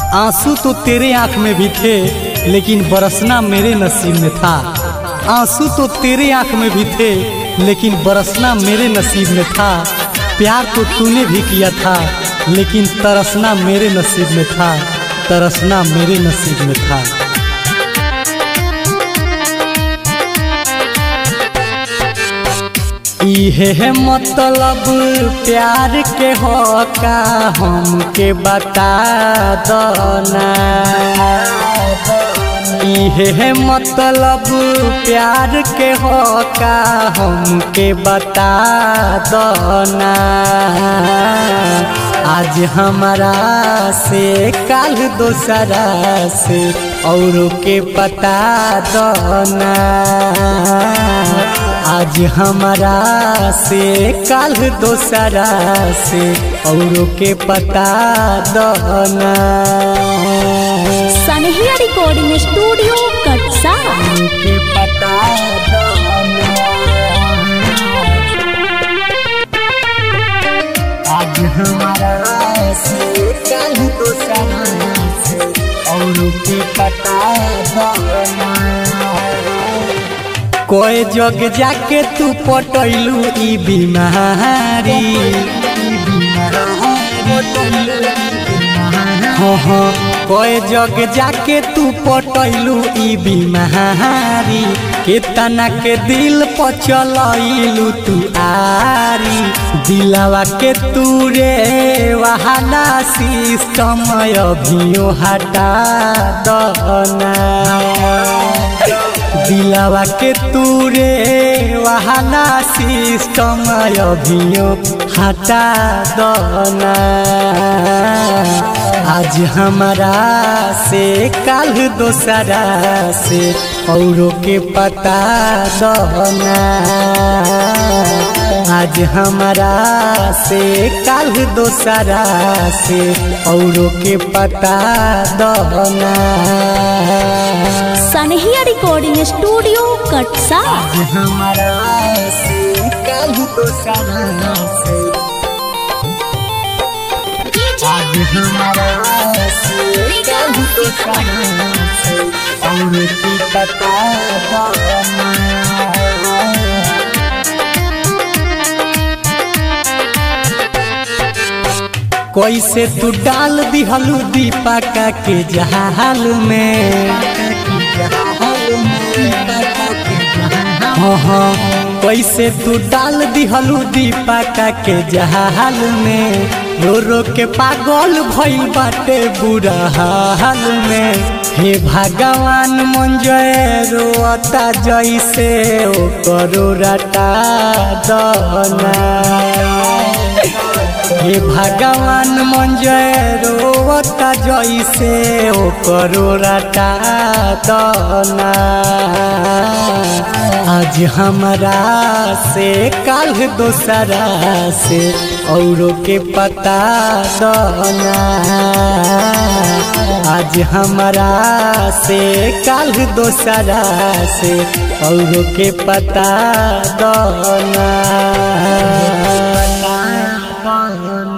आंसू तो तेरे आंख में भी थे लेकिन बरसना मेरे नसीब में था। आंसू तो तेरे आंख में भी थे लेकिन बरसना मेरे नसीब में था। प्यार तो तूने भी किया था लेकिन तरसना मेरे नसीब में था। तरसना मेरे नसीब में था। इहे मतलब प्यार के हो का हमके बता दना। इहे मतलब प्यार के हो का हमके बता दना। आज हमारा से कल दोसरा से औरों के पता दना। आज हमारा से कल दोसरा से औरों के पता दना। सनहिया रिकॉर्डिंग स्टूडियो कटसा के पता दना। आज हमारा से कल दोसरा से औरों के पता दना। कोई जग जाके तू पटैलू ई बीमारी। हाँ कोई जग जाके तू पटैलू ई बीमारी। केतना के दिल पर चलैलू तू आरी। दिलवा के तू रे वहाना सिस्टम अभियो हटा दना। दिलवा के तू रे वहाना सिस्टम अभियो हटा दना। आज हमारा से कल दोसरा से औरों के पता दना। आज हमारा से कल दोसरा से औरों के पता दना। सनहिया रिकॉर्डिंग स्टूडियो कटसा। आज हमारा से कल दोसरा से आज हमारा से कल दोसरा से औरों के पता दना। कैसे तू डाल दिहलू दीपका के जहाल में। हाँ कैसे तू डाल दिहलू दीपका के जहाल में। रो रो के पागल भइल बाटे बुरा हाल में। हे भगवान मंजय रोता जैसे ओ करो रटा दना। हे भगवान मंजय रोता जैसे ओ करो रटा दना। आज हमारा से कल दोसरा से औरों के पता दना। आज हमारा से कल दोसरा से औरों के पता दना।